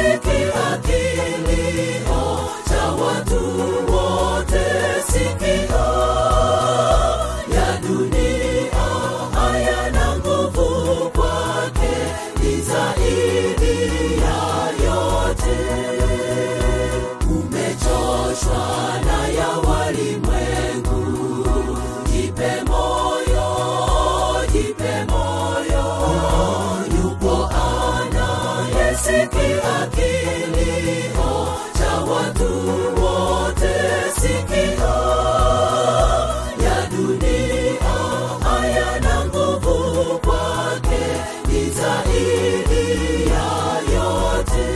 yasikia kilio cha watu wote. Sikio ya dunia hayana nguvu kwake, ni zaidi ya yote. Umechoshwa na ya walimwengu, jipe moyo, jipe moyo. Yupo anayesikia kilio cha watu wote. Sikio ya dunia hayana nguvu kwake, ni zaidi ya yote.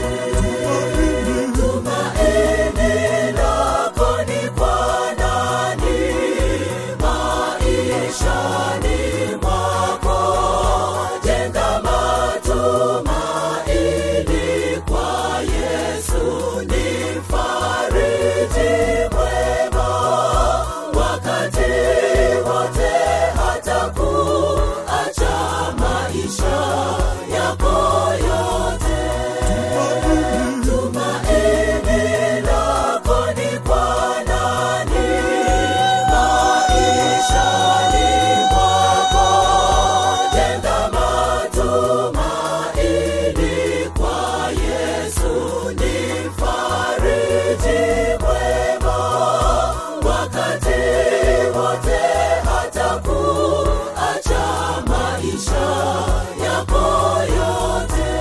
Tumaini lako ni kwa nani? Maishani mwako jenga matumaini kwa Yesu, ni mfariji mwema wakati wote, hata kuacha maisha yako yote. Tumaini lako ni kwa nani? Maishani mwako jenga matumaini kwa Yesu, ni mfariji mwema wakati wote, hata kuacha maisha yako yote.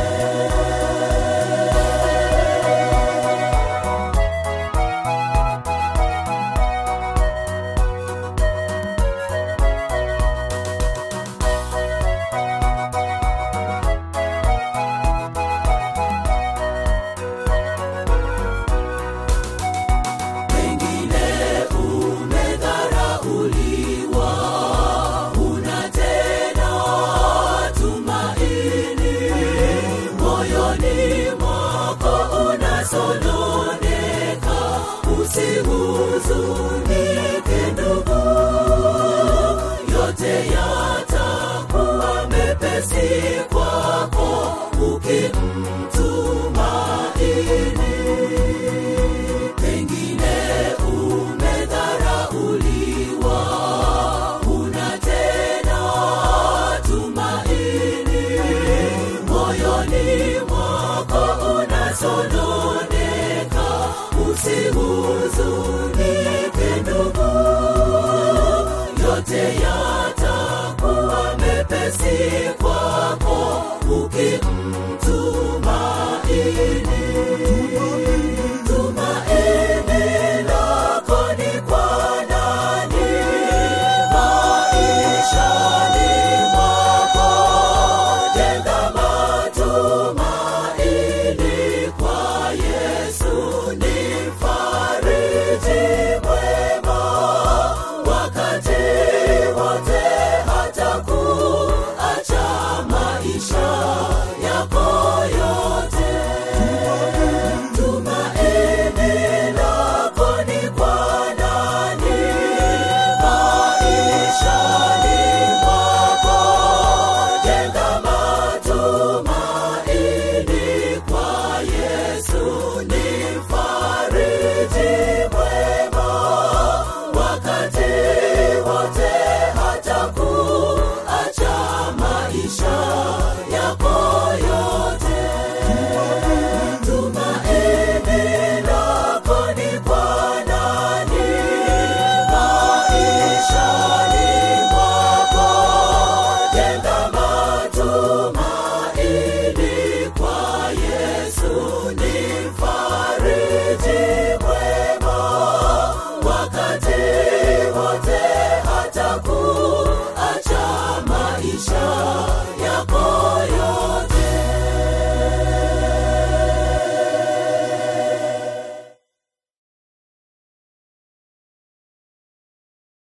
Pengine umedharauliwa, huna tena tumaini, moyoni mwako unasononeka. Usihuzunike ndugu, yote yatakuwa mepesi